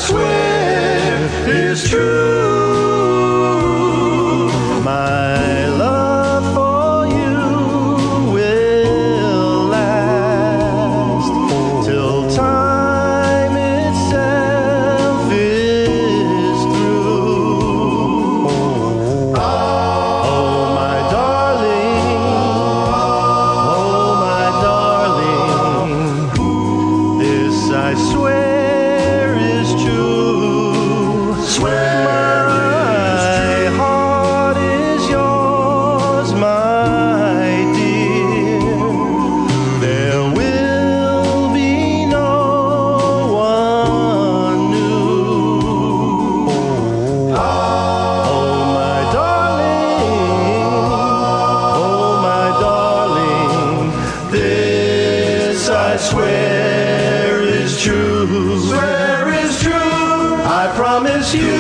swear is true. My love for you will last till time itself is through. Oh, my darling, oh, my darling, this I swear is true. Swear my heart is yours, my dear. There will be no one new. Oh, my darling, oh, my darling, this I swear is true. Swear is true. I promise you